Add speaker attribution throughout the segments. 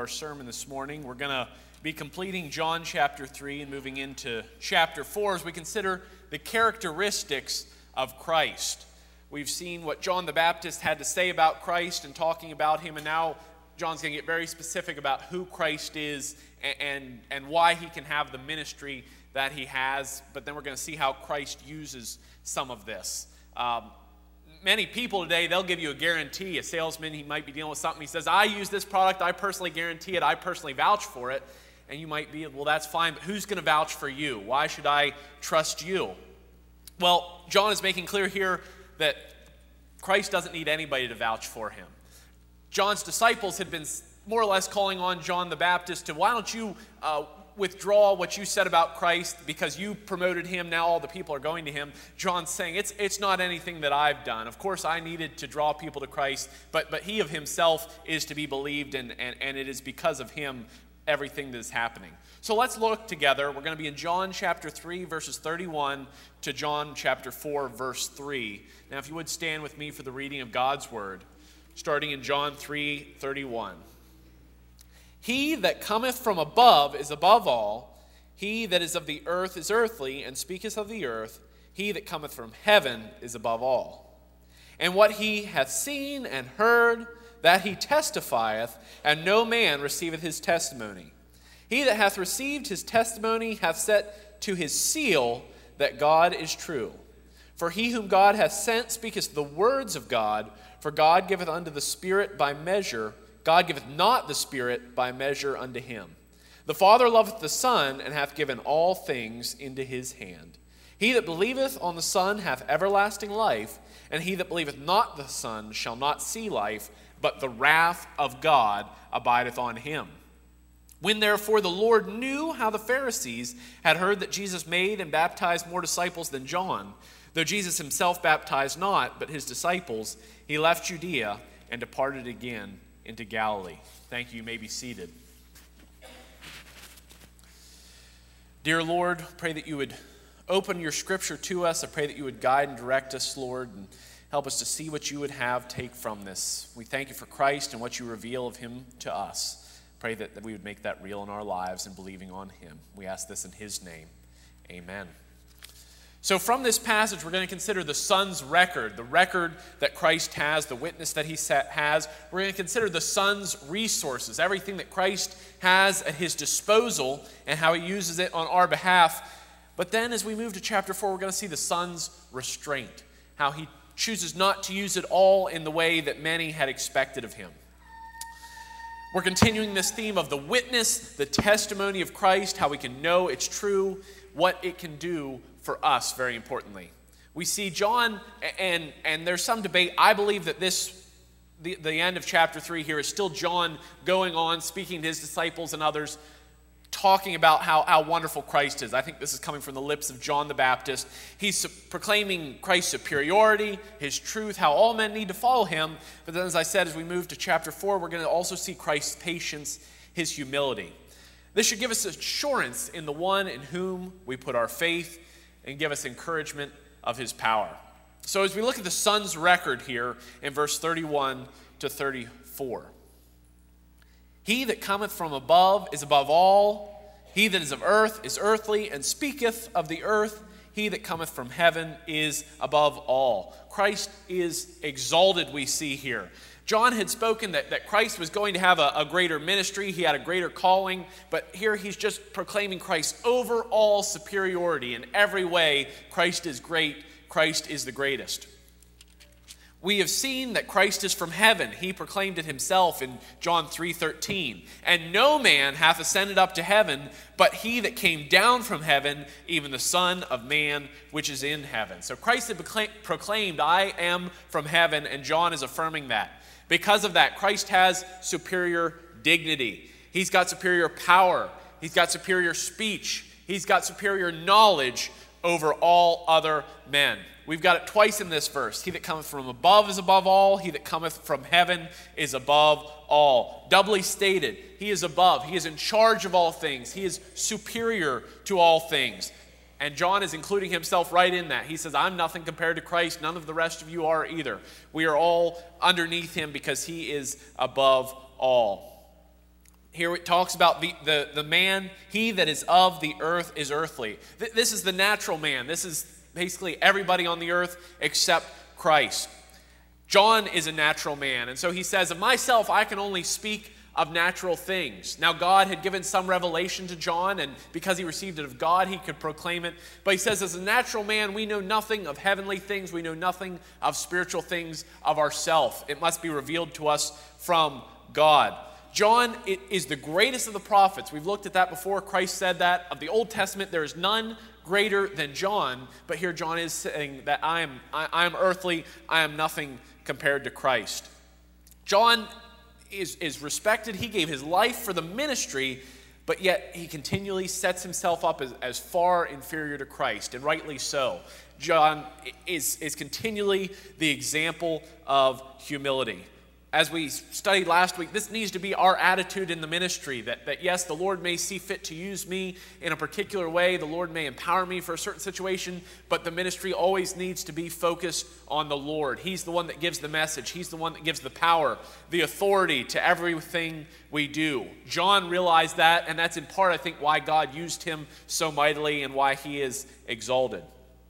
Speaker 1: our sermon this morning. We're going to be completing John chapter 3 and moving into chapter 4 as we consider the characteristics of Christ. We've seen what John the Baptist had to say about Christ and talking about him, and now John's going to get very specific about who Christ is and why he can have the ministry that he has. But then we're going to see how Christ uses some of this. Many people today, they'll give you a guarantee. A salesman, he might be dealing with something. He says, I use this product. I personally guarantee it. I personally vouch for it. And you might be, well, that's fine, but who's going to vouch for you? Why should I trust you? Well, John is making clear here that Christ doesn't need anybody to vouch for him. John's disciples had been more or less calling on John the Baptist to, why don't you withdraw what you said about Christ because you promoted him, now all the people are going to him. John's saying, it's not anything that I've done. Of course, I needed to draw people to Christ, but he of himself is to be believed, and it is because of him everything that is happening. So let's look together. We're going to be in John chapter 3, verses 31 to John chapter 4, verse 3. Now, if you would stand with me for the reading of God's word, starting in John 3:31. He that cometh from above is above all. He that is of the earth is earthly, and speaketh of the earth. He that cometh from heaven is above all. And what he hath seen and heard, that he testifieth, and no man receiveth his testimony. He that hath received his testimony hath set to his seal that God is true. For he whom God hath sent speaketh the words of God, for God giveth unto the Spirit by measure. God giveth not the Spirit by measure unto him. The Father loveth the Son, and hath given all things into his hand. He that believeth on the Son hath everlasting life, and he that believeth not the Son shall not see life, but the wrath of God abideth on him. When therefore the Lord knew how the Pharisees had heard that Jesus made and baptized more disciples than John, though Jesus himself baptized not, but his disciples, he left Judea and departed again into Galilee. Thank you. You may be seated. Dear Lord, pray that you would open your scripture to us. I pray that you would guide and direct us, Lord, and help us to see what you would have take from this. We thank you for Christ and what you reveal of him to us. Pray that we would make that real in our lives and believing on him. We ask this in his name. Amen. So from this passage, we're going to consider the Son's record, the record that Christ has, the witness that he has. We're going to consider the Son's resources, everything that Christ has at his disposal and how he uses it on our behalf. But then as we move to chapter 4, we're going to see the Son's restraint, how he chooses not to use it all in the way that many had expected of him. We're continuing this theme of the witness, the testimony of Christ, how we can know it's true, what it can do for us, very importantly. We see John, and there's some debate. I believe that the end of chapter 3 here is still John going on, speaking to his disciples and others, talking about how wonderful Christ is. I think this is coming from the lips of John the Baptist. He's proclaiming Christ's superiority, his truth, how all men need to follow him. But then, as I said, as we move to chapter 4, we're going to also see Christ's patience, his humility. This should give us assurance in the one in whom we put our faith and give us encouragement of his power. So as we look at the Son's record here in verse 31 to 34. He that cometh from above is above all. He that is of earth is earthly, and speaketh of the earth. He that cometh from heaven is above all. Christ is exalted, we see here. John had spoken that Christ was going to have a greater ministry. He had a greater calling. But here he's just proclaiming Christ's overall superiority. In every way, Christ is great. Christ is the greatest. We have seen that Christ is from heaven. He proclaimed it himself in John 3:13. And no man hath ascended up to heaven, but he that came down from heaven, even the Son of Man, which is in heaven. So Christ had proclaimed, I am from heaven, and John is affirming that. Because of that, Christ has superior dignity. He's got superior power. He's got superior speech. He's got superior knowledge over all other men. We've got it twice in this verse. He that cometh from above is above all. He that cometh from heaven is above all. Doubly stated, he is above. He is in charge of all things. He is superior to all things. And John is including himself right in that. He says, I'm nothing compared to Christ. None of the rest of you are either. We are all underneath him because he is above all. Here it talks about the man, he that is of the earth is earthly. This is the natural man. This is basically everybody on the earth except Christ. John is a natural man, and so he says, of myself I can only speak of natural things. Now God had given some revelation to John, and because he received it of God, he could proclaim it. But he says, as a natural man, we know nothing of heavenly things. We know nothing of spiritual things of ourself. It must be revealed to us from God. John is the greatest of the prophets. We've looked at that before. Christ said that. Of the Old Testament, there is none greater than John. But here John is saying that I am earthly. I am nothing compared to Christ. John is respected. He gave his life for the ministry, but yet he continually sets himself up as far inferior to Christ, and rightly so. John is continually the example of humility. As we studied last week, this needs to be our attitude in the ministry, that yes, the Lord may see fit to use me in a particular way, the Lord may empower me for a certain situation, but the ministry always needs to be focused on the Lord. He's the one that gives the message. He's the one that gives the power, the authority to everything we do. John realized that, and that's in part, I think, why God used him so mightily and why he is exalted.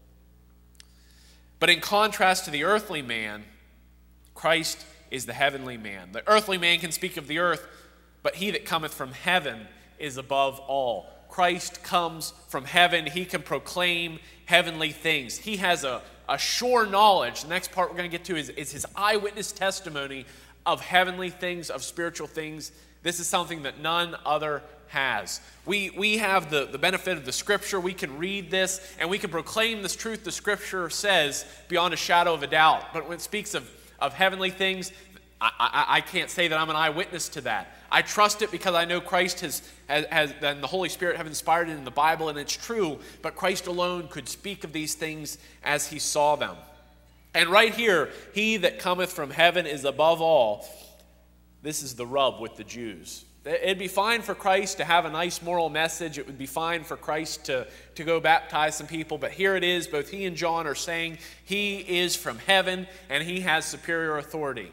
Speaker 1: But in contrast to the earthly man, Christ is the heavenly man. The earthly man can speak of the earth, but he that cometh from heaven is above all. Christ comes from heaven. He can proclaim heavenly things. He has a sure knowledge. The next part we're going to get to is his eyewitness testimony of heavenly things, of spiritual things. This is something that none other has. We have the benefit of the Scripture. We can read this, and we can proclaim this truth the Scripture says beyond a shadow of a doubt. But when it speaks of heavenly things, I can't say that I'm an eyewitness to that. I trust it because I know Christ has and the Holy Spirit have inspired it in the Bible, and it's true, but Christ alone could speak of these things as he saw them. And right here, he that cometh from heaven is above all. This is the rub with the Jews. It'd be fine for Christ to have a nice moral message. It would be fine for Christ to go baptize some people. But here it is, both he and John are saying he is from heaven and he has superior authority.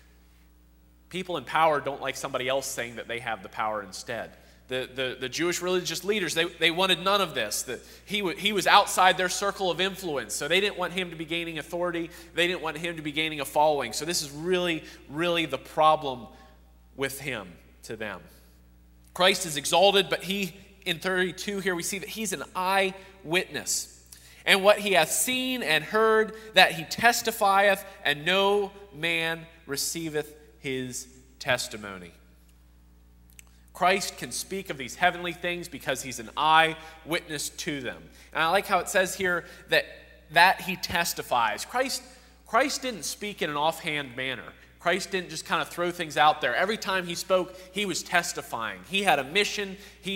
Speaker 1: People in power don't like somebody else saying that they have the power instead. The Jewish religious leaders, they wanted none of this. He was outside their circle of influence, so they didn't want him to be gaining authority. They didn't want him to be gaining a following. So this is really, really the problem with him to them. Christ is exalted, but he, in 32 here, we see that he's an eyewitness. And what he hath seen and heard, that he testifieth, and no man receiveth his testimony. Christ can speak of these heavenly things because he's an eyewitness to them. And I like how it says here that he testifies. Christ didn't speak in an offhand manner. Christ didn't just kind of throw things out there. Every time he spoke, he was testifying. He had a mission.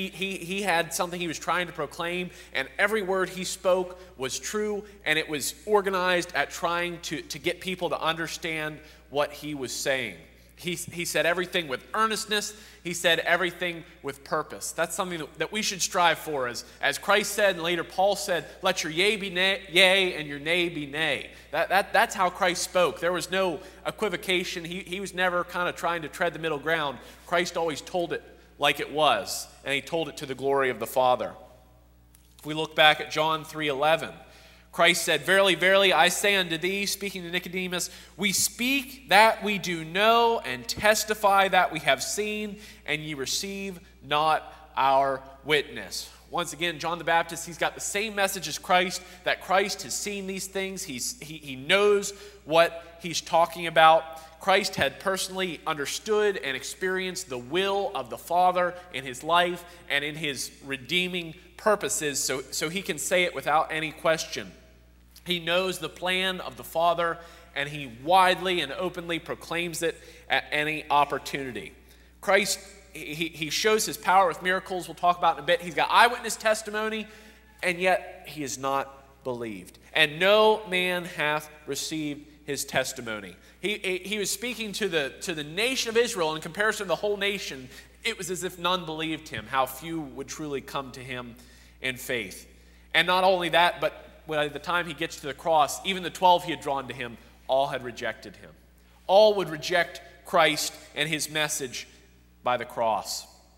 Speaker 1: He had something he was trying to proclaim, and every word he spoke was true, and it was organized at trying to get people to understand what he was saying. He said everything with earnestness. He said everything with purpose. That's something that we should strive for. As Christ said, and later Paul said, let your yea be yea and your nay be nay. That's how Christ spoke. There was no equivocation. He was never kind of trying to tread the middle ground. Christ always told it like it was, and he told it to the glory of the Father. If we look back at John 3:11, Christ said, verily, verily, I say unto thee, speaking to Nicodemus, we speak that we do know and testify that we have seen, and ye receive not our witness. Once again, John the Baptist, he's got the same message as Christ, that Christ has seen these things. He knows what he's talking about. Christ had personally understood and experienced the will of the Father in his life and in his redeeming purposes, so he can say it without any question. He knows the plan of the Father, and he widely and openly proclaims it at any opportunity. Christ, he shows his power with miracles. We'll talk about in a bit. He's got eyewitness testimony, and yet he is not believed. And no man hath received his testimony. He was speaking to the nation of Israel. In comparison to the whole nation, it was as if none believed him, how few would truly come to him in faith. And not only that, but by the time he gets to the cross, even the 12 he had drawn to him, all had rejected him. All would reject Christ and his message by the cross.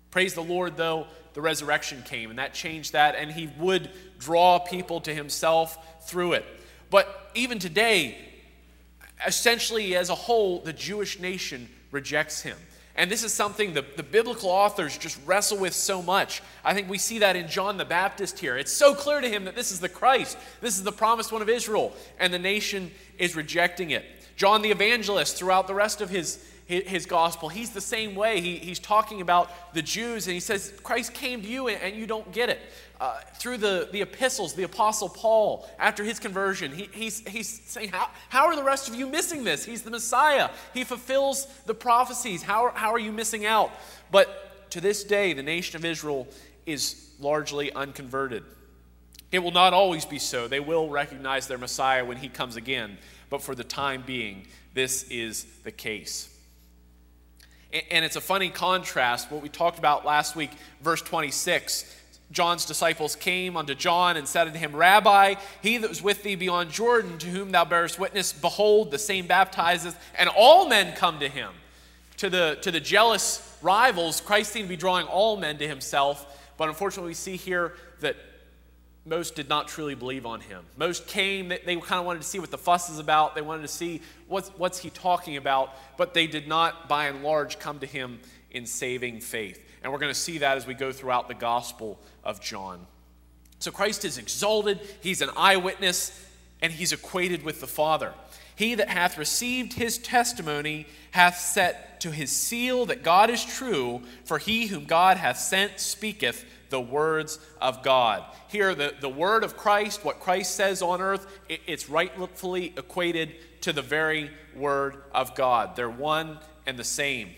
Speaker 1: Praise the Lord, though, the resurrection came, and that changed that, and he would draw people to himself through it. But even today, essentially as a whole, the Jewish nation rejects him. And this is something the biblical authors just wrestle with so much. I think we see that in John the Baptist here. It's so clear to him that this is the Christ. This is the promised one of Israel, and the nation is rejecting it. John the Evangelist, throughout the rest of his gospel, he's the same way. He's talking about the Jews, and he says, Christ came to you and you don't get it. Through the epistles, the Apostle Paul, after his conversion, he's saying, how are the rest of you missing this? He's the Messiah. He fulfills the prophecies. How are you missing out? But to this day, the nation of Israel is largely unconverted. It will not always be so. They will recognize their Messiah when he comes again. But for the time being, this is the case. And it's a funny contrast, what we talked about last week, verse 26. John's disciples came unto John and said unto him, Rabbi, he that was with thee beyond Jordan, to whom thou bearest witness, behold, the same baptizeth, and all men come to him. To the jealous rivals, Christ seemed to be drawing all men to himself, but unfortunately we see here that most did not truly believe on him. Most came, they kind of wanted to see what the fuss is about. They wanted to see what's he talking about, but they did not, by and large, come to him in saving faith. And we're going to see that as we go throughout the Gospel of John. So Christ is exalted, he's an eyewitness, and he's equated with the Father. He that hath received his testimony hath set to his seal that God is true, for he whom God hath sent speaketh the words of God. Here, the word of Christ, what Christ says on earth, it's rightfully equated to the very word of God. They're one and the same.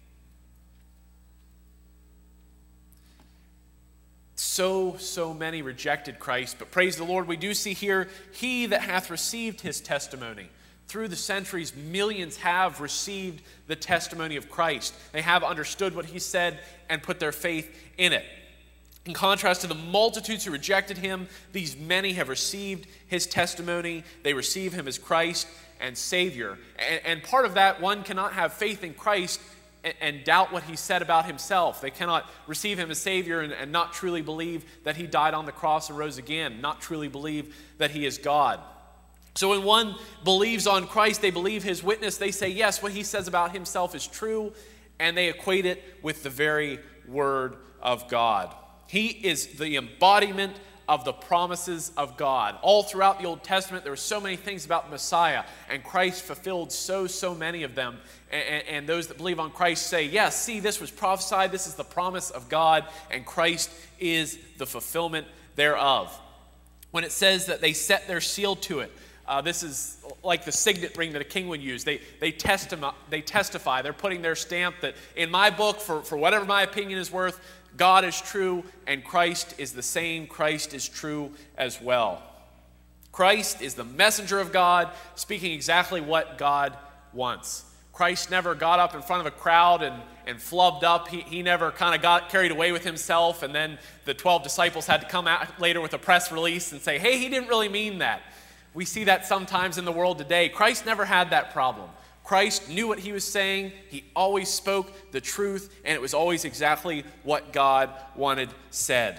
Speaker 1: So many rejected Christ, but praise the Lord, we do see here, he that hath received his testimony. Through the centuries, millions have received the testimony of Christ. They have understood what he said and put their faith in it. In contrast to the multitudes who rejected him, these many have received his testimony. They receive him as Christ and Savior. And part of that, one cannot have faith in Christ and doubt what he said about himself. They cannot receive him as Savior and not truly believe that he died on the cross and rose again, not truly believe that he is God. So when one believes on Christ, they believe his witness, they say, yes, what he says about himself is true, and they equate it with the very word of God. He is the embodiment of the promises of God. All throughout the Old Testament, there were so many things about the Messiah, and Christ fulfilled so many of them. And those that believe on Christ say, yes, see, this was prophesied, this is the promise of God, and Christ is the fulfillment thereof. When it says that they set their seal to it, this is like the signet ring that a king would use. They testify. They're putting their stamp that in my book, for whatever my opinion is worth, God is true and Christ is the same. Christ is true as well. Christ is the messenger of God, speaking exactly what God wants. Christ never got up in front of a crowd and flubbed up. He never kind of got carried away with himself, and then the 12 disciples had to come out later with a press release and say, hey, he didn't really mean that. We see that sometimes in the world today. Christ never had that problem. Christ knew what he was saying. He always spoke the truth, and it was always exactly what God wanted said.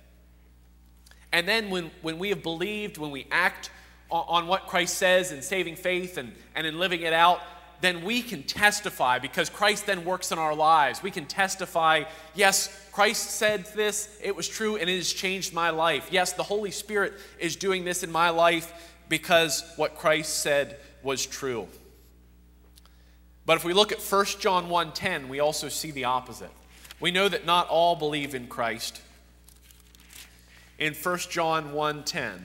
Speaker 1: And then when we have believed, when we act on what Christ says in saving faith and in living it out, then we can testify, because Christ then works in our lives. We can testify, yes, Christ said this, it was true, and it has changed my life. Yes, the Holy Spirit is doing this in my life because what Christ said was true. But if we look at 1 John 1:10, we also see the opposite. We know that not all believe in Christ. In 1 John 1:10,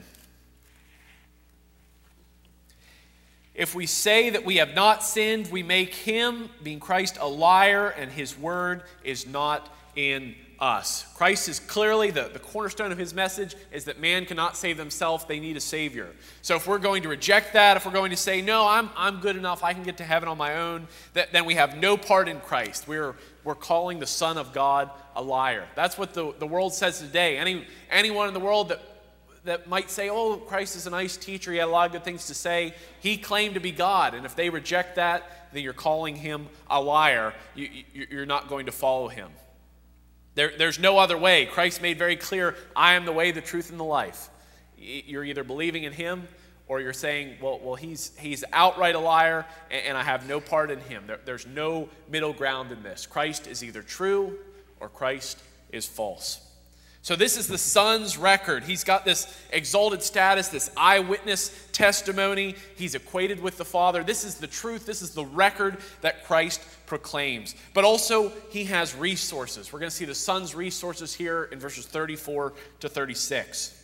Speaker 1: if we say that we have not sinned, we make him, being Christ, a liar, and his word is not in us. Christ is clearly the cornerstone of his message is that man cannot save themselves. They need a Savior. So if we're going to reject that, if we're going to say, no, I'm good enough, I can get to heaven on my own, then we have no part in Christ. We're calling the Son of God a liar. That's what the world says today. Anyone in the world that might say, oh, Christ is a nice teacher, he had a lot of good things to say, he claimed to be God. And if they reject that, then you're calling him a liar. You're not going to follow him. There's no other way. Christ made very clear, I am the way, the truth, and the life. You're either believing in him or you're saying, well, he's outright a liar and I have no part in him. There's no middle ground in this. Christ is either true or Christ is false. So this is the Son's record. He's got this exalted status, this eyewitness testimony. He's equated with the Father. This is the truth. This is the record that Christ proclaims. But also, he has resources. We're going to see the Son's resources here in verses 34 to 36.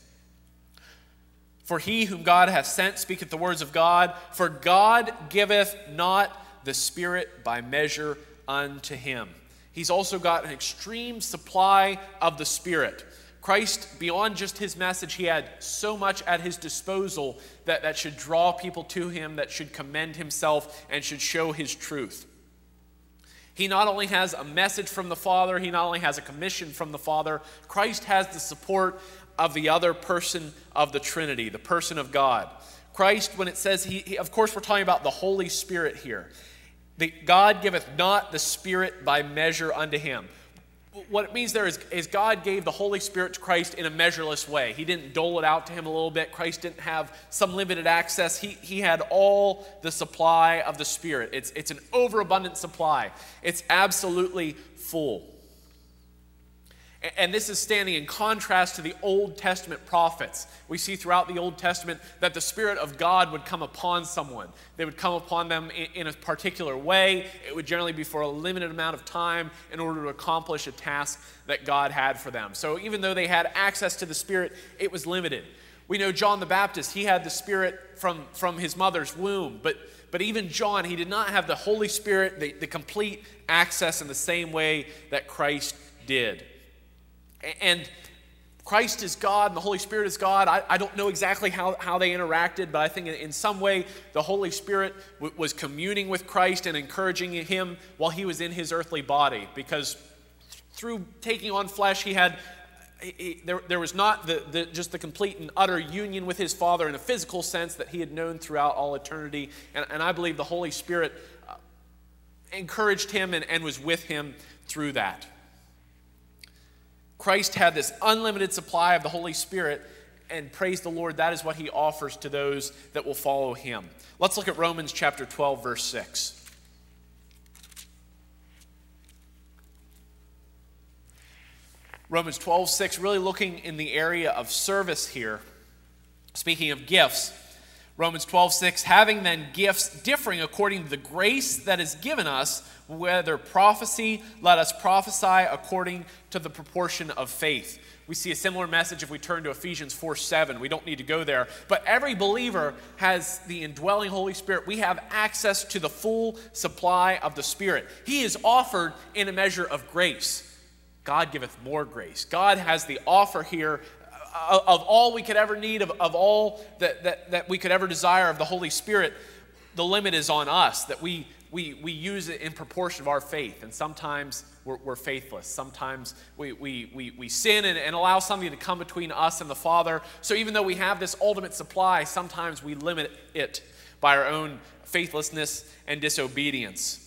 Speaker 1: For he whom God hath sent speaketh the words of God. For God giveth not the Spirit by measure unto him. He's also got an extreme supply of the Spirit. Christ, beyond just his message, he had so much at his disposal that should draw people to him, that should commend himself, and should show his truth. He not only has a message from the Father, he not only has a commission from the Father, Christ has the support of the other person of the Trinity, the person of God. Christ, when it says, he of course we're talking about the Holy Spirit here. God giveth not the Spirit by measure unto him. What it means there is God gave the Holy Spirit to Christ in a measureless way. He didn't dole it out to him a little bit. Christ didn't have some limited access. He had all the supply of the Spirit. It's an overabundant supply. It's absolutely full. And this is standing in contrast to the Old Testament prophets. We see throughout the Old Testament that the Spirit of God would come upon someone. They would come upon them in a particular way. It would generally be for a limited amount of time in order to accomplish a task that God had for them. So even though they had access to the Spirit, it was limited. We know John the Baptist, he had the Spirit from his mother's womb. But even John, he did not have the Holy Spirit, the complete access in the same way that Christ did. And Christ is God and the Holy Spirit is God. I don't know exactly how they interacted, but I think in some way the Holy Spirit was communing with Christ and encouraging him while he was in his earthly body. Because through taking on flesh, there was not just the complete and utter union with his Father in a physical sense that he had known throughout all eternity. And I believe the Holy Spirit encouraged him and was with him through that. Christ had this unlimited supply of the Holy Spirit, and praise the Lord, that is what he offers to those that will follow him. Let's look at Romans chapter 12, verse 6. Romans 12, 6, really looking in the area of service here. Speaking of gifts, Romans 12, 6, having then gifts differing according to the grace that is given us, whether prophecy, let us prophesy according to the proportion of faith. We see a similar message if we turn to Ephesians 4, 7. We don't need to go there. But every believer has the indwelling Holy Spirit. We have access to the full supply of the Spirit. He is offered in a measure of grace. God giveth more grace. God has the offer here of all we could ever need, of all that we could ever desire of the Holy Spirit. The limit is on us, that we use it in proportion of our faith. And sometimes we're faithless. Sometimes we sin and allow something to come between us and the Father. So even though we have this ultimate supply, sometimes we limit it by our own faithlessness and disobedience.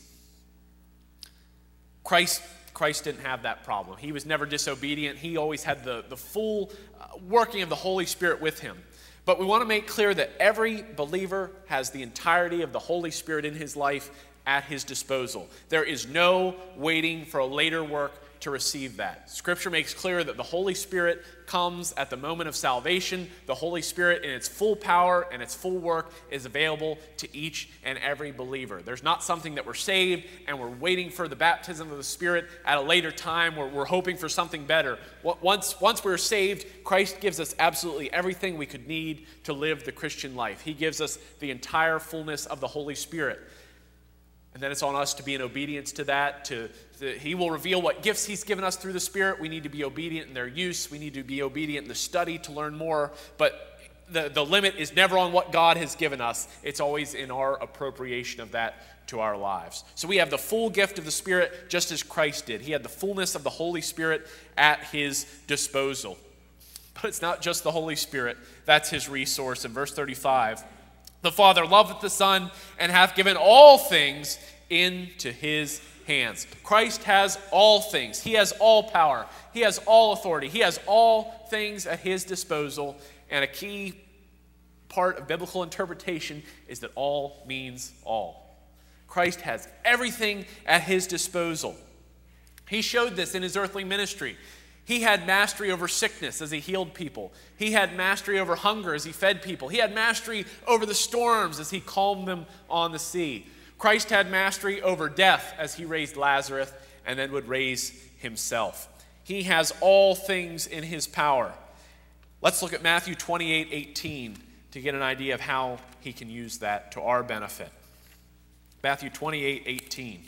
Speaker 1: Christ didn't have that problem. He was never disobedient. He always had the full working of the Holy Spirit with him. But we want to make clear that every believer has the entirety of the Holy Spirit in his life at his disposal. There is no waiting for a later work to receive that. Scripture makes clear that the Holy Spirit comes at the moment of salvation. The Holy Spirit in its full power and its full work is available to each and every believer. There's not something that we're saved and we're waiting for the baptism of the Spirit at a later time where we're hoping for something better. Once we're saved, Christ gives us absolutely everything we could need to live the Christian life. He gives us the entire fullness of the Holy Spirit. And then it's on us to be in obedience to that. He will reveal what gifts he's given us through the Spirit. We need to be obedient in their use. We need to be obedient in the study to learn more. But the limit is never on what God has given us. It's always in our appropriation of that to our lives. So we have the full gift of the Spirit just as Christ did. He had the fullness of the Holy Spirit at his disposal. But it's not just the Holy Spirit. That's his resource. In verse 35, the Father loveth the Son and hath given all things into his hands. Christ has all things. He has all power. He has all authority. He has all things at his disposal. And a key part of biblical interpretation is that all means all. Christ has everything at his disposal. He showed this in his earthly ministry. He had mastery over sickness as he healed people. He had mastery over hunger as he fed people. He had mastery over the storms as he calmed them on the sea. Christ had mastery over death as he raised Lazarus and then would raise himself. He has all things in his power. Let's look at Matthew 28:18 to get an idea of how he can use that to our benefit. Matthew 28:18.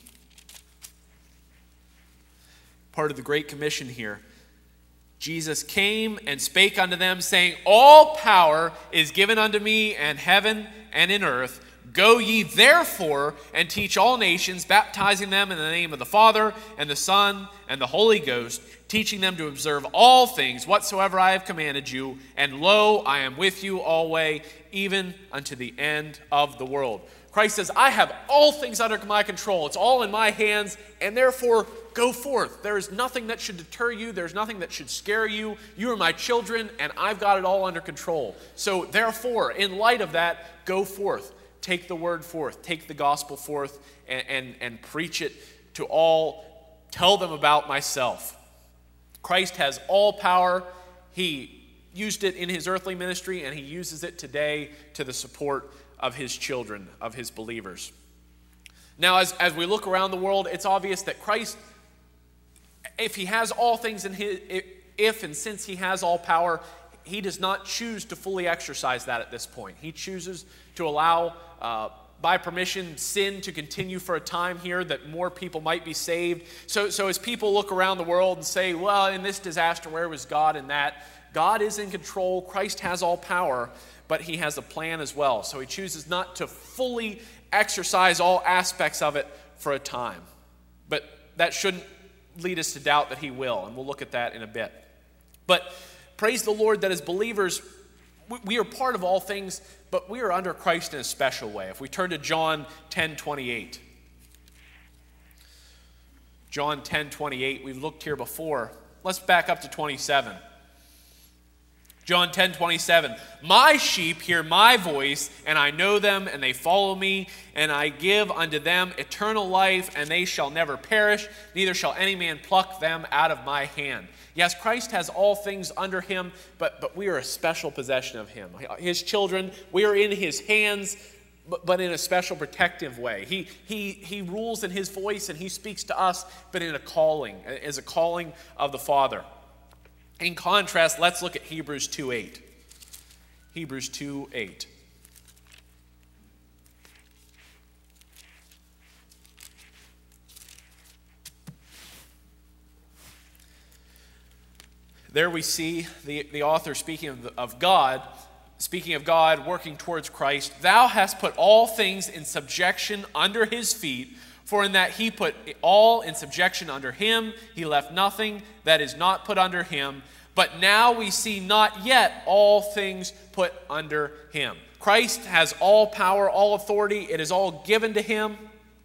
Speaker 1: Part of the Great Commission here. Jesus came and spake unto them, saying, All power is given unto me in heaven and in earth. Go ye therefore and teach all nations, baptizing them in the name of the Father and the Son and the Holy Ghost, teaching them to observe all things whatsoever I have commanded you. And lo, I am with you always, even unto the end of the world. Christ says, I have all things under my control. It's all in my hands, and therefore go forth. There is nothing that should deter you. There's nothing that should scare you. You are my children, and I've got it all under control. So therefore, in light of that, go forth. Take the word forth. Take the gospel forth and preach it to all. Tell them about myself. Christ has all power. He used it in his earthly ministry, and he uses it today to the support of his children, of his believers. Now, as we look around the world, it's obvious that Christ, if he has all things in his, if and since he has all power, he does not choose to fully exercise that at this point. He chooses to allow, by permission, sin to continue for a time here, that more people might be saved. So as people look around the world and say, well, in this disaster, where was God in that? God is in control. Christ has all power, but he has a plan as well. So he chooses not to fully exercise all aspects of it for a time. But that shouldn't lead us to doubt that he will, and we'll look at that in a bit. But praise the Lord that as believers, we are part of all things, but we are under Christ in a special way. If we turn to John 10:28. John 10:28, we've looked here before. Let's back up to 27. John 10:27, my sheep hear my voice, and I know them, and they follow me, and I give unto them eternal life, and they shall never perish, neither shall any man pluck them out of my hand. Yes, Christ has all things under him, but we are a special possession of him. His children, we are in his hands, but in a special protective way. He rules in his voice, and he speaks to us, but in a calling, as a calling of the Father. In contrast, let's look at Hebrews 2:8. Hebrews 2:8. There we see the author speaking of God working towards Christ. Thou hast put all things in subjection under his feet, for in that he put all in subjection under him, he left nothing that is not put under him. But now we see not yet all things put under him. Christ has all power, all authority. It is all given to him.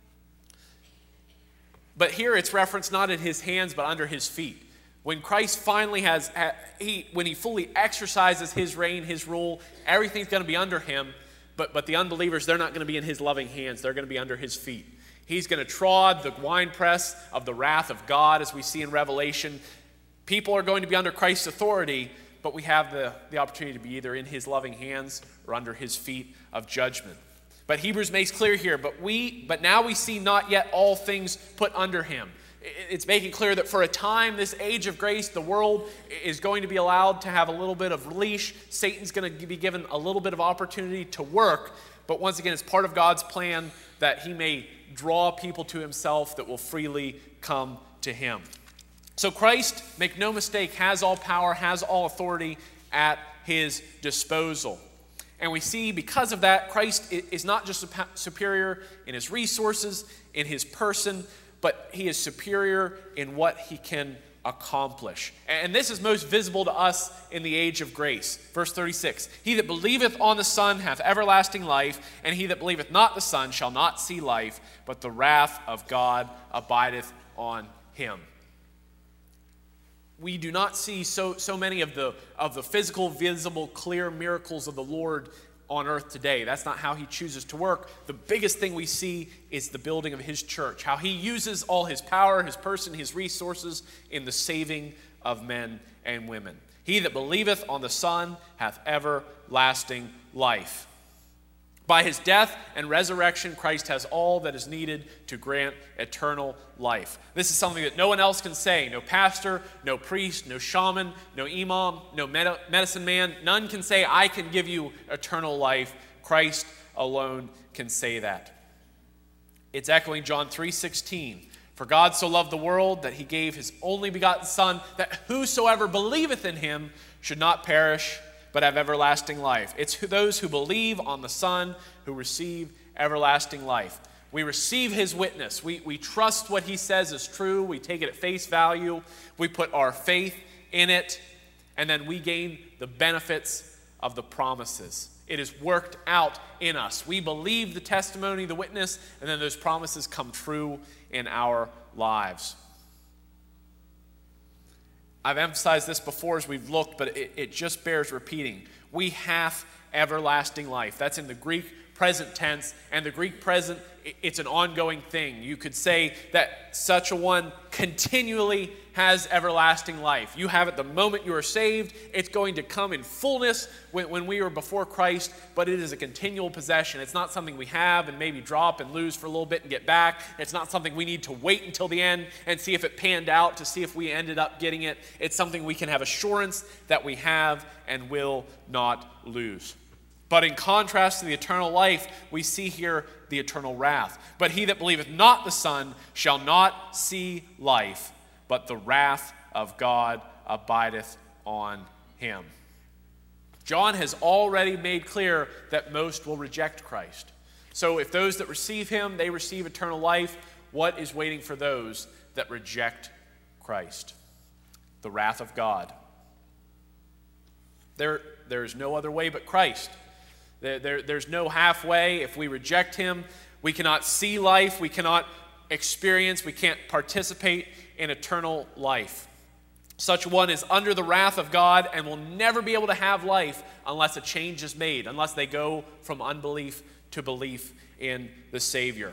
Speaker 1: But here it's referenced not in his hands, but under his feet. When Christ finally when he fully exercises his reign, his rule, everything's going to be under him. But the unbelievers, they're not going to be in his loving hands. They're going to be under his feet. He's going to trod the winepress of the wrath of God, as we see in Revelation. People are going to be under Christ's authority, but we have the opportunity to be either in his loving hands or under his feet of judgment. But Hebrews makes clear here, but now we see not yet all things put under him. It's making clear that for a time, this age of grace, the world is going to be allowed to have a little bit of leash. Satan's going to be given a little bit of opportunity to work. But once again, it's part of God's plan that he may draw people to himself that will freely come to him. So Christ, make no mistake, has all power, has all authority at his disposal. And we see because of that, Christ is not just superior in his resources, in his person, but he is superior in what he can accomplish. And this is most visible to us in the age of grace. Verse 36, he that believeth on the Son hath everlasting life, and he that believeth not the Son shall not see life, but the wrath of God abideth on him. We do not see so many of the physical, visible, clear miracles of the Lord on earth today. That's not how he chooses to work. The biggest thing we see is the building of his church, how he uses all his power, his person, his resources in the saving of men and women. He that believeth on the Son hath everlasting life. By his death and resurrection, Christ has all that is needed to grant eternal life. This is something that no one else can say. No pastor, no priest, no shaman, no imam, no medicine man. None can say, I can give you eternal life. Christ alone can say that. It's echoing John 3:16. For God so loved the world that he gave his only begotten Son, that whosoever believeth in him should not perish, but have everlasting life. It's those who believe on the Son who receive everlasting life. We receive his witness. We trust what he says is true. We take it at face value. We put our faith in it. And then we gain the benefits of the promises. It is worked out in us. We believe the testimony, the witness, and then those promises come true in our lives. I've emphasized this before as we've looked, but it just bears repeating. We have everlasting life. That's in the Greek present tense, and the Greek present, it's an ongoing thing. You could say that such a one continually has everlasting life. You have it the moment you are saved. It's going to come in fullness when we are before Christ, but it is a continual possession. It's not something we have and maybe drop and lose for a little bit and get back. It's not something we need to wait until the end and see if it panned out to see if we ended up getting it. It's something we can have assurance that we have and will not lose. But in contrast to the eternal life, we see here the eternal wrath. But he that believeth not the Son shall not see life, but the wrath of God abideth on him. John has already made clear that most will reject Christ. So if those that receive him, they receive eternal life, what is waiting for those that reject Christ? The wrath of God. There is no other way but Christ. There's no halfway. If we reject him, we cannot see life, we cannot experience, we can't participate in eternal life. Such one is under the wrath of God and will never be able to have life unless a change is made, unless they go from unbelief to belief in the Savior.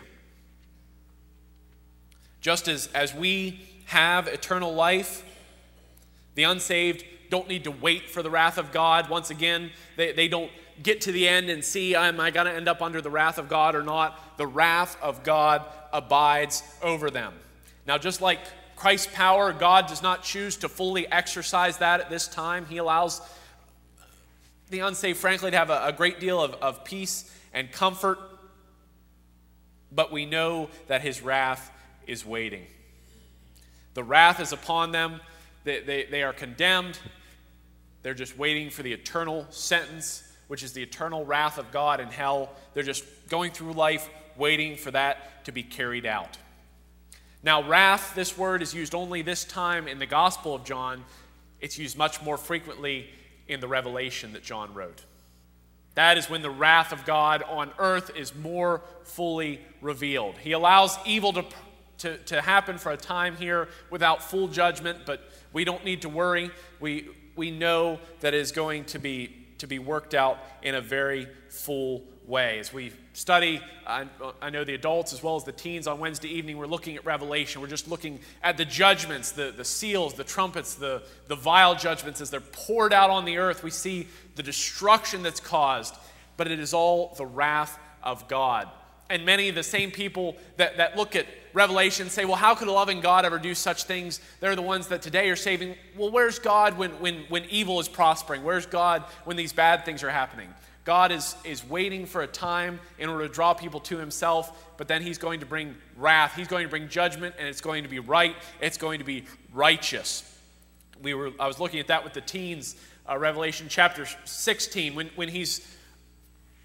Speaker 1: Just as we have eternal life, the unsaved don't need to wait for the wrath of God. Once again, they don't get to the end and see, am I going to end up under the wrath of God or not? The wrath of God abides over them. Now, just like Christ's power, God does not choose to fully exercise that at this time. He allows the unsaved, frankly, to have a great deal of peace and comfort. But we know that his wrath is waiting. The wrath is upon them. They are condemned. They're just waiting for the eternal sentence, which is the eternal wrath of God in hell. They're just going through life waiting for that to be carried out. Now, wrath, this word is used only this time in the Gospel of John. It's used much more frequently in the Revelation that John wrote. That is when the wrath of God on earth is more fully revealed. He allows evil to happen for a time here without full judgment, but we don't need to worry. We know that it is going to be worked out in a very full way. As we study, I know the adults as well as the teens on Wednesday evening, we're looking at Revelation. We're just looking at the judgments, the seals, the trumpets, the vial judgments as they're poured out on the earth. We see the destruction that's caused, but it is all the wrath of God. And many of the same people that look at Revelation say, well, how could a loving God ever do such things? They're the ones that today are saving. Well, where's God when evil is prospering? Where's God when these bad things are happening? God is waiting for a time in order to draw people to himself, but then he's going to bring wrath. He's going to bring judgment, and it's going to be right. It's going to be righteous. I was looking at that with the teens, Revelation chapter 16, when he's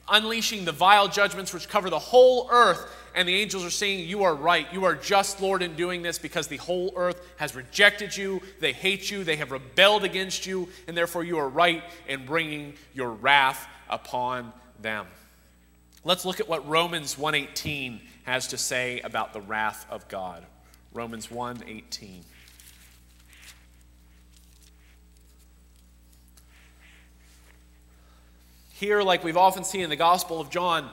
Speaker 1: unleashing the vile judgments which cover the whole earth. And the angels are saying, you are right. You are just, Lord, in doing this because the whole earth has rejected you. They hate you. They have rebelled against you. And therefore you are right in bringing your wrath upon them. Let's look at what Romans 1:18 has to say about the wrath of God. Romans 1:18. Here, like we've often seen in the Gospel of John,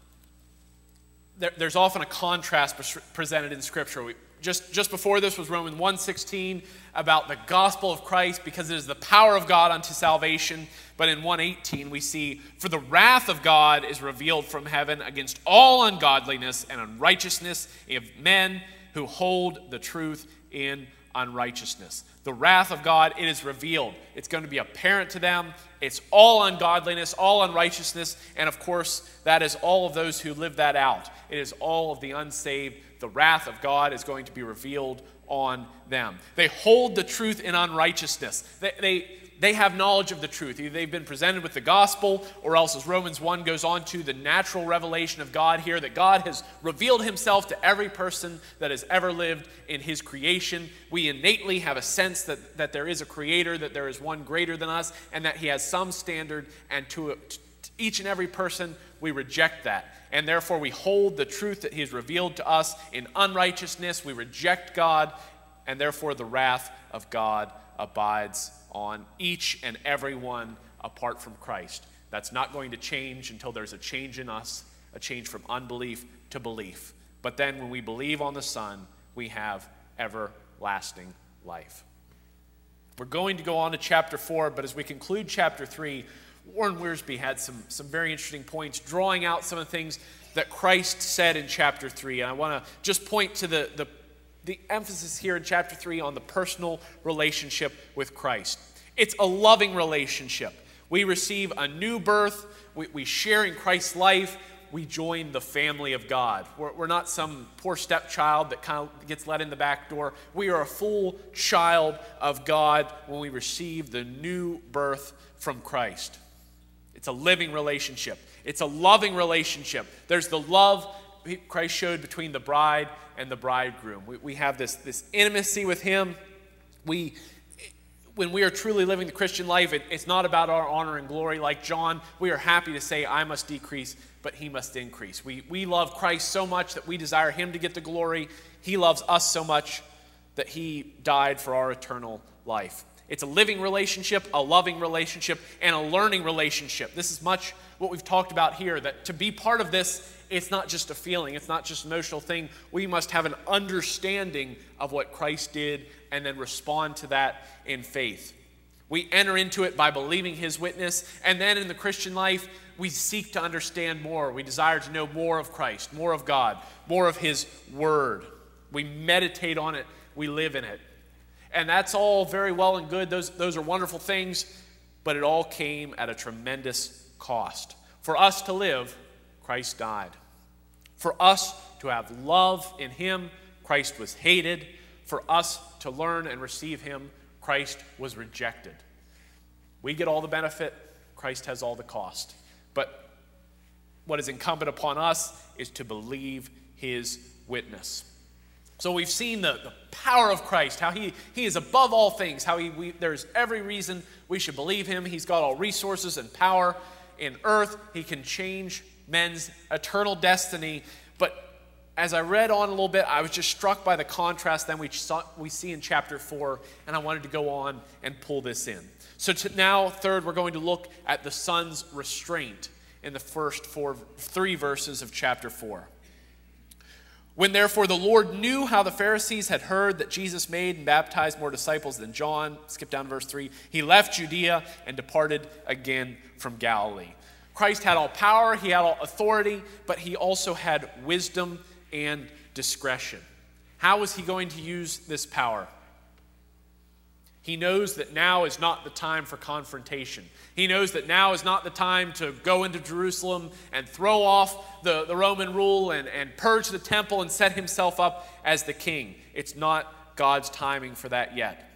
Speaker 1: there's often a contrast presented in Scripture. Just before this was Romans 1:16 about the gospel of Christ, because it is the power of God unto salvation. But in 1:18 we see, for the wrath of God is revealed from heaven against all ungodliness and unrighteousness of men who hold the truth in unrighteousness. The wrath of God, it is revealed. It's going to be apparent to them. It's all ungodliness, all unrighteousness, and of course, that is all of those who live that out. It is all of the unsaved. The wrath of God is going to be revealed on them. They hold the truth in unrighteousness. They have knowledge of the truth. Either they've been presented with the gospel, or else, as Romans 1 goes on to, the natural revelation of God here, that God has revealed himself to every person that has ever lived in his creation. We innately have a sense that there is a creator, that there is one greater than us, and that he has some standard, and to each and every person, we reject that. And therefore, we hold the truth that he has revealed to us in unrighteousness. We reject God, and therefore the wrath of God abides on each and every one apart from Christ. That's not going to change until there's a change in us, a change from unbelief to belief. But then when we believe on the Son, we have everlasting life. We're going to go on to chapter 4, but as we conclude chapter 3, Warren Wiersbe had some very interesting points, drawing out some of the things that Christ said in chapter 3. And I want to just point to the emphasis here in chapter 3 on the personal relationship with Christ. It's a loving relationship. We receive a new birth. We share in Christ's life. We join the family of God. We're not some poor stepchild that kind of gets let in the back door. We are a full child of God when we receive the new birth from Christ. It's a living relationship. It's a loving relationship. There's the love Christ showed between the bride and the bridegroom. We have this intimacy with him. When we are truly living the Christian life, it's not about our honor and glory. Like John, we are happy to say, I must decrease, but he must increase. We love Christ so much that we desire him to get the glory. He loves us so much that he died for our eternal life. It's a living relationship, a loving relationship, and a learning relationship. This is much what we've talked about here, that to be part of this, it's not just a feeling, it's not just an emotional thing. We must have an understanding of what Christ did and then respond to that in faith. We enter into it by believing his witness, and then in the Christian life, we seek to understand more. We desire to know more of Christ, more of God, more of his word. We meditate on it, we live in it. And that's all very well and good. Those are wonderful things, but it all came at a tremendous cost. For us to live, Christ died. For us to have love in him, Christ was hated. For us to learn and receive him, Christ was rejected. We get all the benefit, Christ has all the cost. But what is incumbent upon us is to believe his witness. So we've seen the power of Christ, how he is above all things, how there's every reason we should believe him. He's got all resources and power in earth. He can change men's eternal destiny. But as I read on a little bit, I was just struck by the contrast then we see in chapter 4, and I wanted to go on and pull this in. So now, third, we're going to look at the Son's restraint in the first 3 verses of chapter 4. When therefore the Lord knew how the Pharisees had heard that Jesus made and baptized more disciples than John, skip down to verse 3, he left Judea and departed again from Galilee. Christ had all power, he had all authority, but he also had wisdom and discretion. How was he going to use this power? He knows that now is not the time for confrontation. He knows that now is not the time to go into Jerusalem and throw off the Roman rule and purge the temple and set himself up as the king. It's not God's timing for that yet.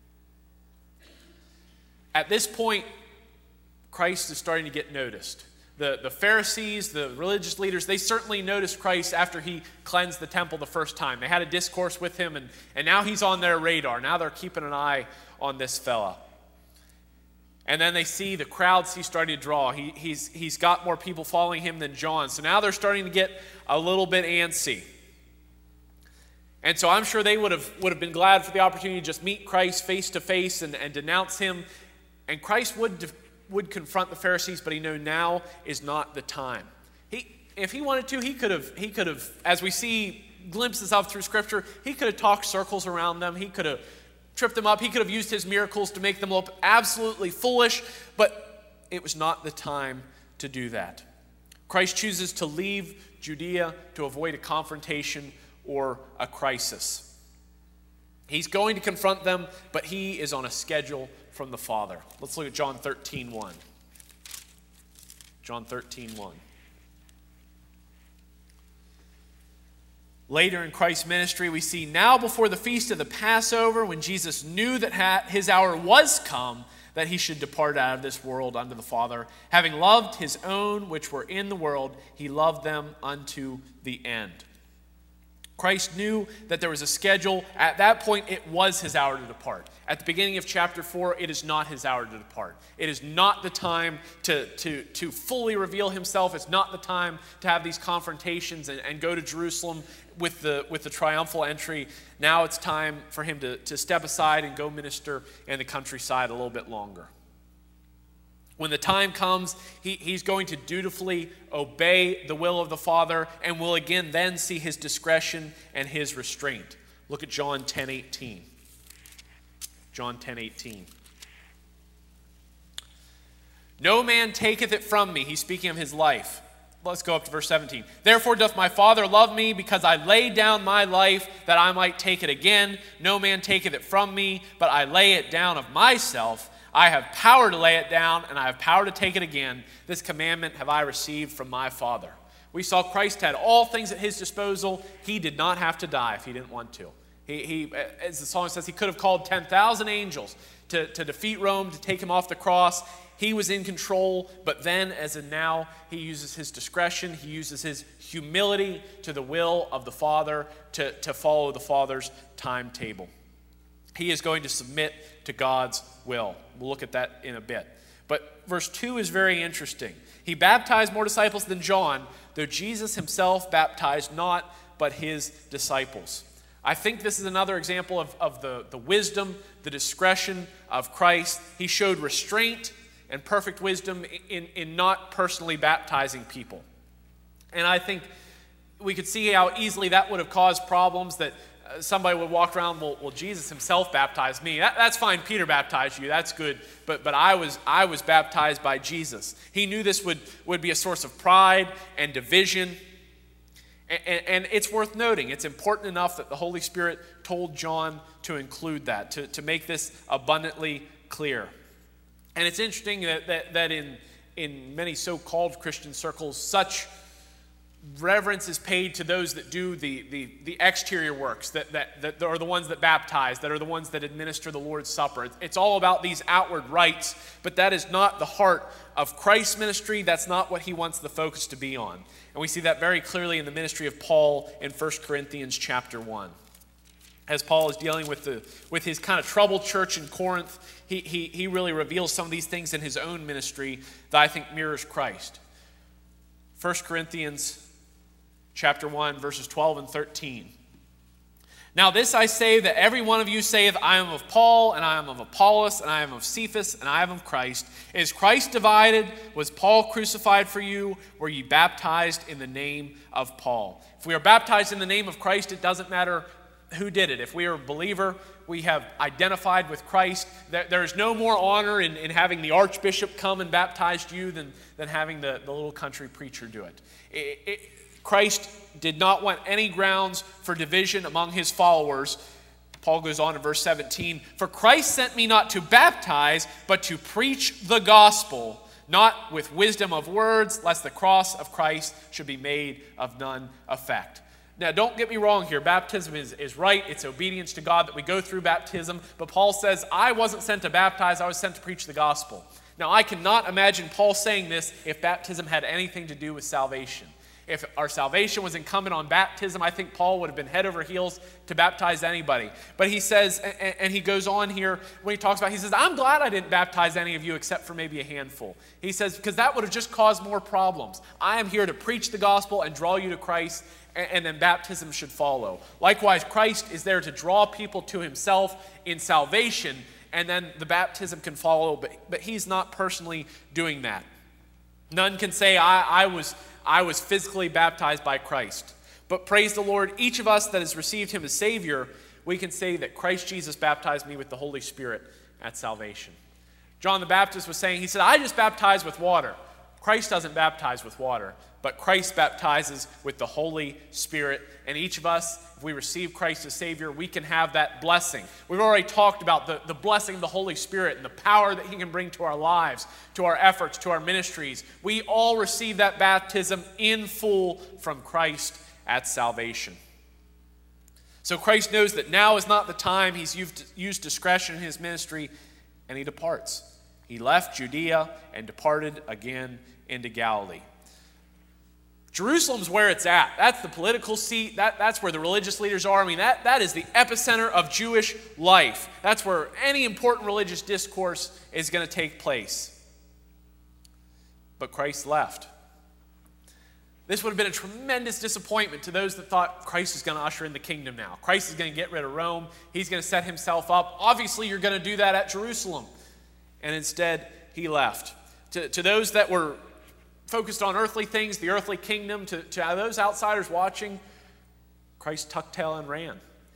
Speaker 1: At this point, Christ is starting to get noticed. The Pharisees, the religious leaders, they certainly noticed Christ after he cleansed the temple the first time. They had a discourse with him, and now he's on their radar. Now they're keeping an eye on this fella. And then they see the crowds he's starting to draw. He's got more people following him than John. So now they're starting to get a little bit antsy. And so I'm sure they would have been glad for the opportunity to just meet Christ face to face and denounce him. And Christ would confront the Pharisees, but he knew now is not the time. If he wanted to, he could have, as we see glimpses of through Scripture, he could have talked circles around them. He could have tripped them up. He could have used his miracles to make them look absolutely foolish, but it was not the time to do that. Christ chooses to leave Judea to avoid a confrontation or a crisis. He's going to confront them, but he is on a schedule from the Father. Let's look at John 13:1. John 13:1. Later in Christ's ministry, we see now before the feast of the Passover, when Jesus knew that his hour was come, that he should depart out of this world unto the Father. Having loved his own which were in the world, he loved them unto the end. Christ knew that there was a schedule. At that point, it was his hour to depart. At the beginning of chapter 4, it is not his hour to depart. It is not the time to fully reveal himself. It's not the time to have these confrontations and go to Jerusalem with the triumphal entry. Now it's time for him to step aside and go minister in the countryside a little bit longer. When the time comes, he's going to dutifully obey the will of the Father, and will again then see his discretion and his restraint. Look at John 10:18. John 10:18. No man taketh it from me. He's speaking of his life. Let's go up to verse 17. Therefore doth my Father love me, because I lay down my life that I might take it again. No man taketh it from me, but I lay it down of myself. I have power to lay it down, and I have power to take it again. This commandment have I received from my Father. We saw Christ had all things at his disposal. He did not have to die if he didn't want to. He, as the song says, he could have called 10,000 angels to defeat Rome, to take him off the cross. He was in control, but then, as in now, he uses his discretion, he uses his humility to the will of the Father to follow the Father's timetable. He is going to submit to God's will. We'll look at that in a bit. But verse 2 is very interesting. He baptized more disciples than John, though Jesus himself baptized not, but his disciples. I think this is another example of the wisdom, the discretion of Christ. He showed restraint and perfect wisdom in not personally baptizing people. And I think we could see how easily that would have caused problems, that somebody would walk around, well, Jesus himself baptized me. That's fine, Peter baptized you, that's good. But I was baptized by Jesus. He knew this would be a source of pride and division. And it's worth noting, it's important enough that the Holy Spirit told John to include that, to make this abundantly clear. And it's interesting that in many so-called Christian circles, such reverence is paid to those that do the exterior works, that are the ones that baptize, that are the ones that administer the Lord's Supper. It's all about these outward rites, but that is not the heart of Christ's ministry. That's not what he wants the focus to be on. And we see that very clearly in the ministry of Paul in 1 Corinthians chapter 1. As Paul is dealing with his kind of troubled church in Corinth, he really reveals some of these things in his own ministry that I think mirrors Christ. 1 Corinthians chapter 1, verses 12 and 13. Now this I say, that every one of you saith, I am of Paul, and I am of Apollos, and I am of Cephas, and I am of Christ. Is Christ divided? Was Paul crucified for you? Were ye baptized in the name of Paul? If we are baptized in the name of Christ, it doesn't matter who did it. If we are a believer, we have identified with Christ. There is no more honor in having the archbishop come and baptize you than having the little country preacher do it. Christ did not want any grounds for division among his followers. Paul goes on in verse 17, for Christ sent me not to baptize, but to preach the gospel, not with wisdom of words, lest the cross of Christ should be made of none effect. Now, don't get me wrong here. Baptism is right. It's obedience to God that we go through baptism. But Paul says, I wasn't sent to baptize. I was sent to preach the gospel. Now, I cannot imagine Paul saying this if baptism had anything to do with salvation. If our salvation was incumbent on baptism, I think Paul would have been head over heels to baptize anybody. But he says, and he goes on here when he talks about, he says, I'm glad I didn't baptize any of you except for maybe a handful. He says, because that would have just caused more problems. I am here to preach the gospel and draw you to Christ, and then baptism should follow. Likewise, Christ is there to draw people to himself in salvation, and then the baptism can follow, but he's not personally doing that. None can say, I was physically baptized by Christ. But praise the Lord, each of us that has received him as Savior, we can say that Christ Jesus baptized me with the Holy Spirit at salvation. John the Baptist was saying, he said, I just baptize with water. Christ doesn't baptize with water, but Christ baptizes with the Holy Spirit. And each of us, if we receive Christ as Savior, we can have that blessing. We've already talked about the blessing of the Holy Spirit and the power that he can bring to our lives, to our efforts, to our ministries. We all receive that baptism in full from Christ at salvation. So Christ knows that now is not the time. He's used discretion in his ministry, and he departs. He left Judea and departed again into Galilee. Jerusalem's where it's at. That's the political seat. That's where the religious leaders are. I mean, that is the epicenter of Jewish life. That's where any important religious discourse is going to take place. But Christ left. This would have been a tremendous disappointment to those that thought Christ is going to usher in the kingdom now. Christ is going to get rid of Rome. He's going to set himself up. Obviously, you're going to do that at Jerusalem. And instead, he left. To those that were focused on earthly things, the earthly kingdom, to those outsiders watching, Christ tucked tail and ran.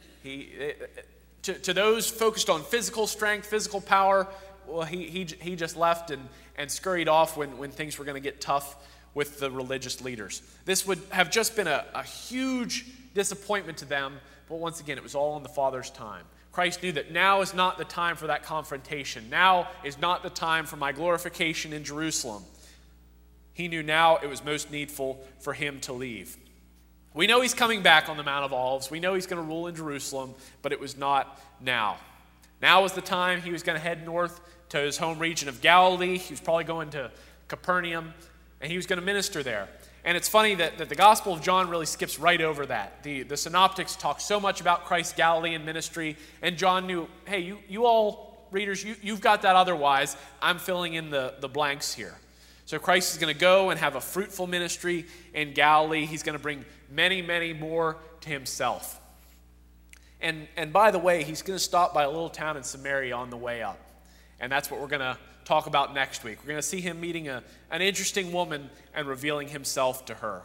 Speaker 1: To those focused on physical strength, physical power, well, he just left and scurried off when things were going to get tough with the religious leaders. This would have just been a huge disappointment to them, but once again, it was all in the Father's time. Christ knew that now is not the time for that confrontation. Now is not the time for my glorification in Jerusalem. He knew now it was most needful for him to leave. We know he's coming back on the Mount of Olives. We know he's going to rule in Jerusalem, but it was not now. Now was the time he was going to head north to his home region of Galilee. He was probably going to Capernaum, and he was going to minister there. And it's funny that the Gospel of John really skips right over that. The synoptics talk so much about Christ's Galilean ministry, and John knew, hey, you all readers, you've got that otherwise. I'm filling in the blanks here. So Christ is going to go and have a fruitful ministry in Galilee. He's going to bring many, many more to himself. And by the way, he's going to stop by a little town in Samaria on the way up. And that's what we're going to talk about next week. We're going to see him meeting an interesting woman and revealing himself to her.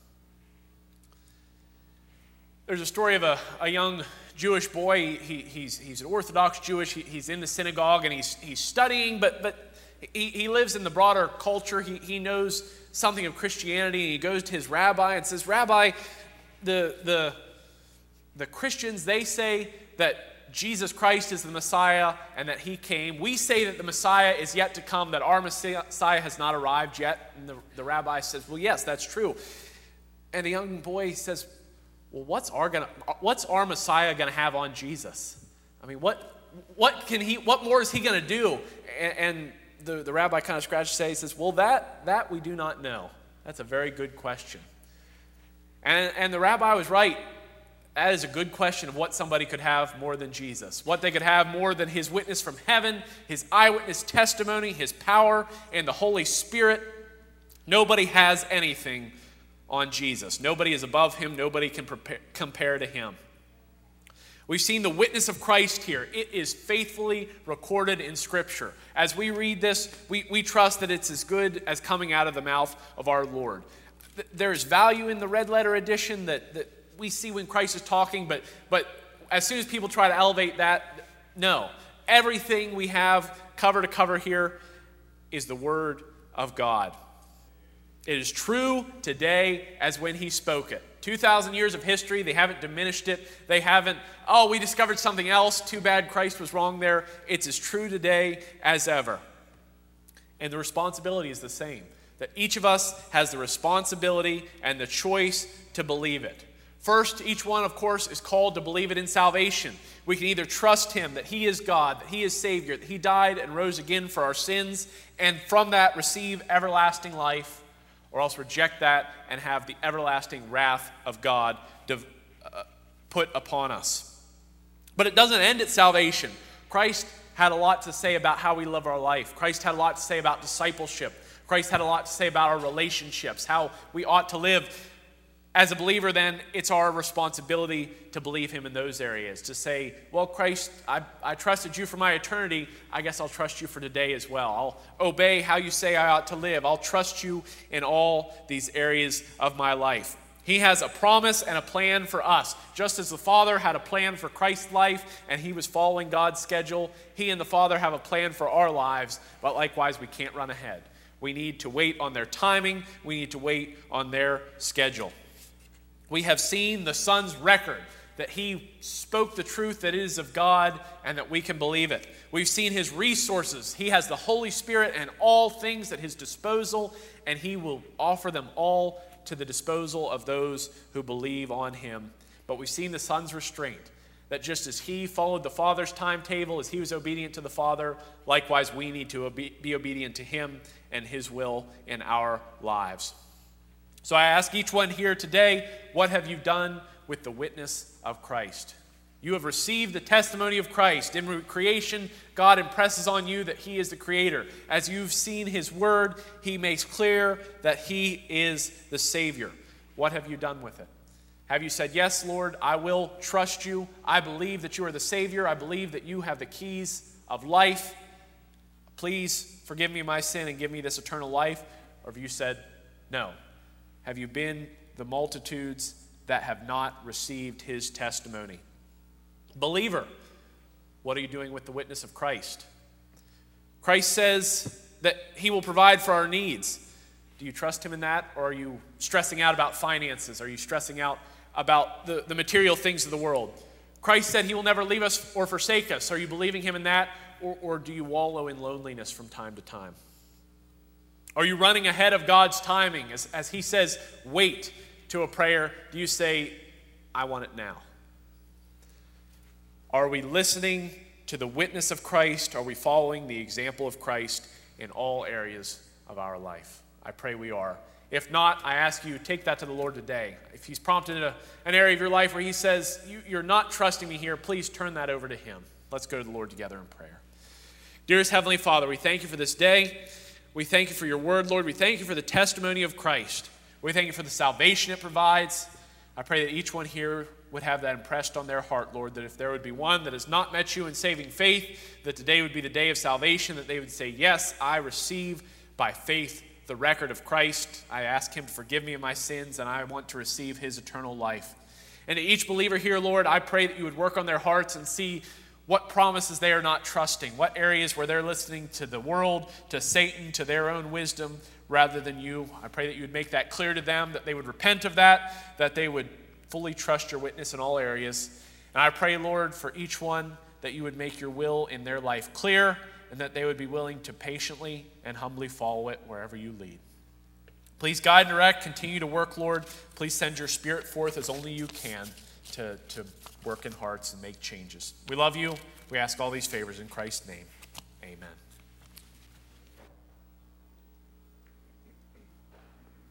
Speaker 1: There's a story of a young Jewish boy. He's an Orthodox Jewish. He's in the synagogue and he's studying, but he lives in the broader culture. He knows something of Christianity, and he goes to his rabbi and says, Rabbi, the Christians, they say that Jesus Christ is the Messiah and that he came. We say that the Messiah is yet to come, that our Messiah has not arrived yet. And the rabbi says, well, yes, that's true. And the young boy says, well, what's our Messiah going to have on Jesus? I mean, what more is he going to do? And the rabbi kind of scratches his head. He says, well, that we do not know. That's a very good question. And the rabbi was right. That is a good question of what somebody could have more than Jesus. What they could have more than his witness from heaven, his eyewitness testimony, his power, and the Holy Spirit. Nobody has anything on Jesus. Nobody is above him. Nobody can compare to him. We've seen the witness of Christ here. It is faithfully recorded in Scripture. As we read this, we trust that it's as good as coming out of the mouth of our Lord. There's value in the red letter edition that we see when Christ is talking, but as soon as people try to elevate that, no. Everything we have cover to cover here is the Word of God. It is true today as when he spoke it. 2,000 years of history, they haven't diminished it. They haven't, we discovered something else. Too bad Christ was wrong there. It's as true today as ever. And the responsibility is the same. That each of us has the responsibility and the choice to believe it. First, each one, of course, is called to believe it in salvation. We can either trust him that he is God, that he is Savior, that he died and rose again for our sins, and from that receive everlasting life, or else reject that and have the everlasting wrath of God put upon us. But it doesn't end at salvation. Christ had a lot to say about how we live our life. Christ had a lot to say about discipleship. Christ had a lot to say about our relationships, how we ought to live. As a believer, then, it's our responsibility to believe him in those areas, to say, well, Christ, I trusted you for my eternity. I guess I'll trust you for today as well. I'll obey how you say I ought to live. I'll trust you in all these areas of my life. He has a promise and a plan for us. Just as the Father had a plan for Christ's life and he was following God's schedule, he and the Father have a plan for our lives, but likewise, we can't run ahead. We need to wait on their timing. We need to wait on their schedule. We have seen the Son's record, that he spoke the truth that is of God and that we can believe it. We've seen his resources. He has the Holy Spirit and all things at his disposal, and he will offer them all to the disposal of those who believe on him. But we've seen the Son's restraint, that just as he followed the Father's timetable, as he was obedient to the Father, likewise we need to be obedient to him and his will in our lives. So I ask each one here today, what have you done with the witness of Christ? You have received the testimony of Christ. In creation, God impresses on you that he is the creator. As you've seen his word, he makes clear that he is the Savior. What have you done with it? Have you said, yes, Lord, I will trust you. I believe that you are the Savior. I believe that you have the keys of life. Please forgive me my sin and give me this eternal life. Or have you said, no? Have you been the multitudes that have not received his testimony? Believer, what are you doing with the witness of Christ? Christ says that he will provide for our needs. Do you trust him in that? Or are you stressing out about finances? Are you stressing out about the material things of the world? Christ said he will never leave us or forsake us. Are you believing him in that? Or do you wallow in loneliness from time to time? Are you running ahead of God's timing? As he says, wait to a prayer, do you say, I want it now? Are we listening to the witness of Christ? Are we following the example of Christ in all areas of our life? I pray we are. If not, I ask you, take that to the Lord today. If he's prompted an area of your life where he says, you're not trusting me here, please turn that over to him. Let's go to the Lord together in prayer. Dearest Heavenly Father, we thank you for this day. We thank you for your word, Lord. We thank you for the testimony of Christ. We thank you for the salvation it provides. I pray that each one here would have that impressed on their heart, Lord, that if there would be one that has not met you in saving faith, that today would be the day of salvation, that they would say, yes, I receive by faith the record of Christ. I ask him to forgive me of my sins, and I want to receive his eternal life. And to each believer here, Lord, I pray that you would work on their hearts and see what promises they are not trusting, what areas where they're listening to the world, to Satan, to their own wisdom, rather than you. I pray that you would make that clear to them, that they would repent of that they would fully trust your witness in all areas. And I pray, Lord, for each one that you would make your will in their life clear, and that they would be willing to patiently and humbly follow it wherever you lead. Please guide and direct, continue to work, Lord. Please send your Spirit forth as only you can to work in hearts and make changes. We love you. We ask all these favors in Christ's name. Amen.